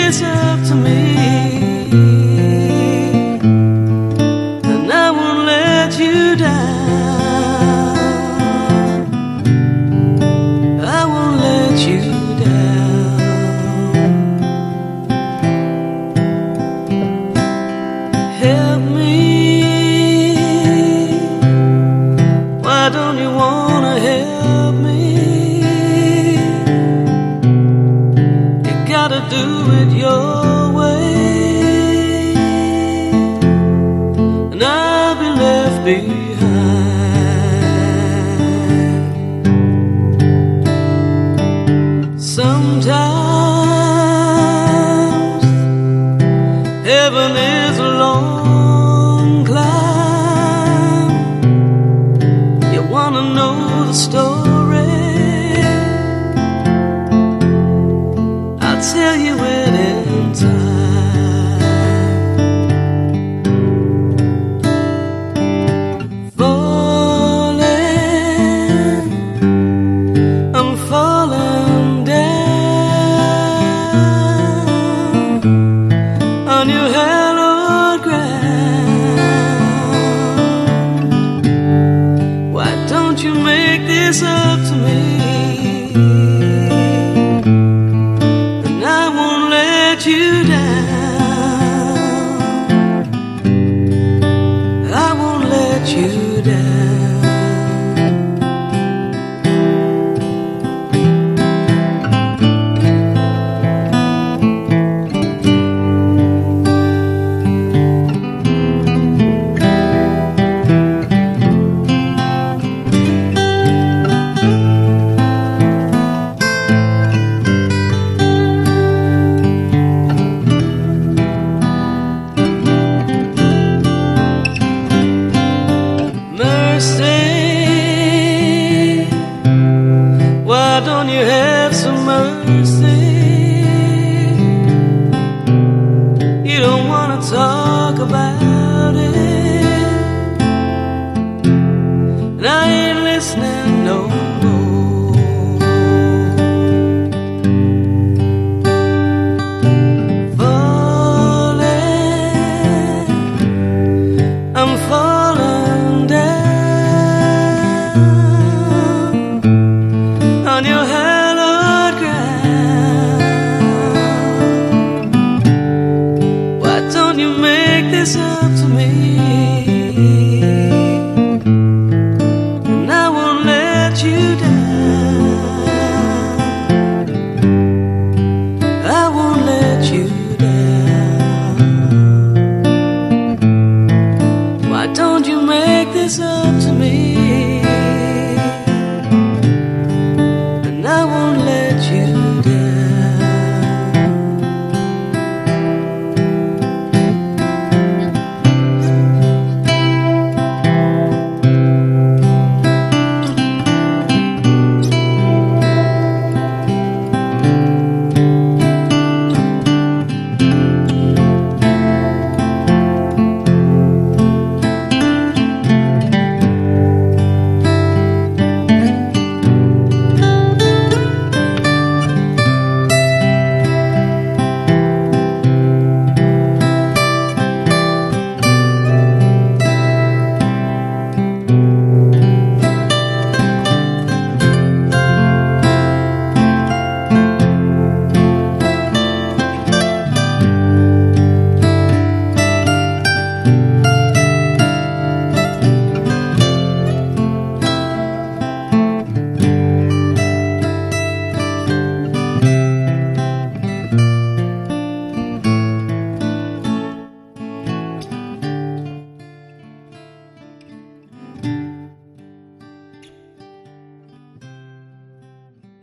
this up to me, and I won't let you down. I won't let you down. Help me. Why don't you wanna help me? You gotta do it your way, and I'll be left behind. Sometimes heaven is a long climb. You wanna know the story? I'll tell you it in time. Falling, I'm falling down on your hallowed ground. Why don't you make this up to me? And I won't let you down. I won't let you down. Mercy, why don't you have some mercy? You don't wanna talk about it, and I ain't listening no more. Falling, I'm falling down on your hallowed ground. Why don't you make this up